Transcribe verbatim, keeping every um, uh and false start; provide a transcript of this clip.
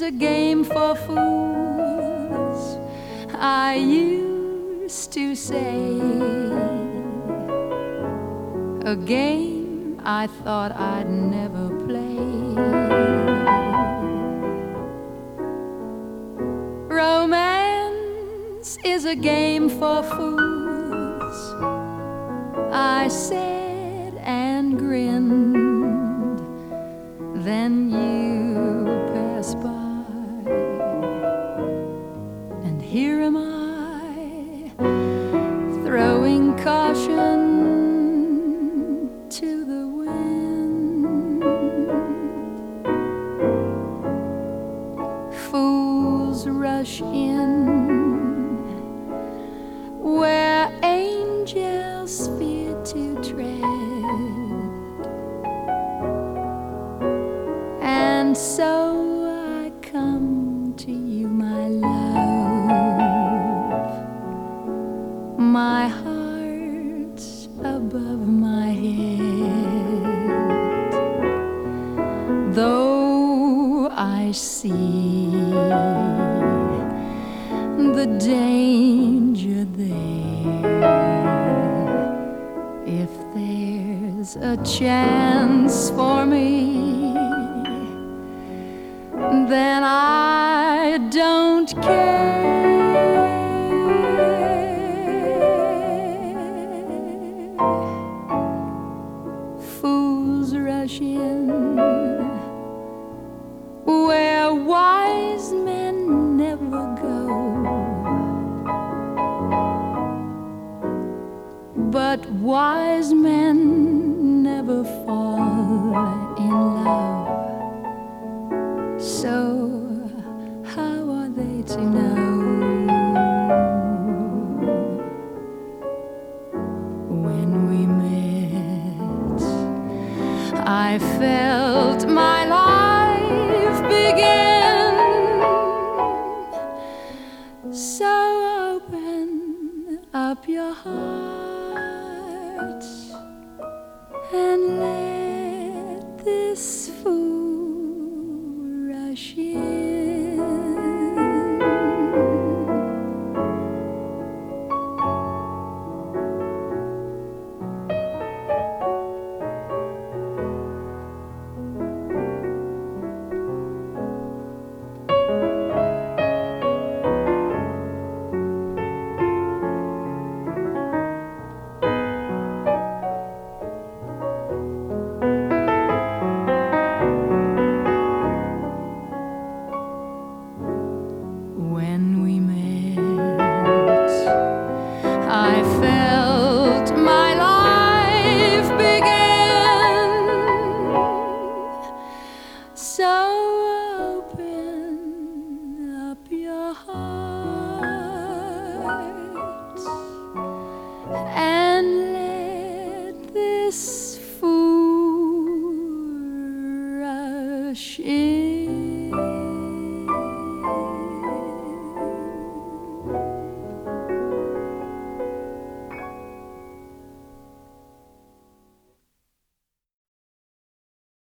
a game for fools, I used to say. A game I thought I'd never play. Romance is a game for fools, I said and grinned. Then you pass by, and here am I, throwing caution to the wind. Fools rush in where angels fear to tread, and so I come to you, my love. My heart's above my head, though I see the danger there. If there's a chance for me, then I don't care. Fools rush in where wise men never go, but wise men never fall in love. So how are they to know? When we met, I felt my life begin. So open up your heart and let this fool rush in. When we met, I felt my life begin. So open up your heart and let this fool rush in.